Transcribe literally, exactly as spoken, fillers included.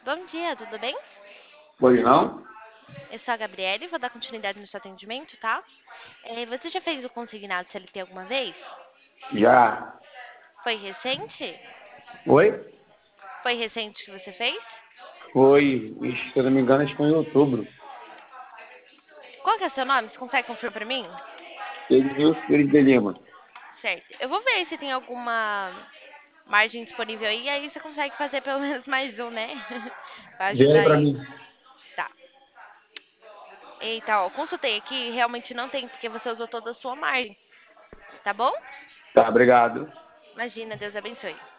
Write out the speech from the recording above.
Bom dia, tudo bem? Pois não? Eu sou a Gabriele, vou dar continuidade no seu atendimento, tá? É, você já fez o consignado C L T alguma vez? Já. Foi recente? Oi? Foi recente que você fez? Foi, ixi, se eu não me engano, acho que foi em outubro. Qual que é o seu nome? Você consegue confirmar pra mim? Edmilson Pires de Lima. Certo. Eu vou ver se tem alguma margem disponível aí, aí você consegue fazer pelo menos mais um, né? Pra Vê aí ajudar pra aí. mim. Tá. Eita, ó, consultei aqui, realmente não tem, porque você usou toda a sua margem, tá bom? Tá, obrigado. Imagina, Deus abençoe.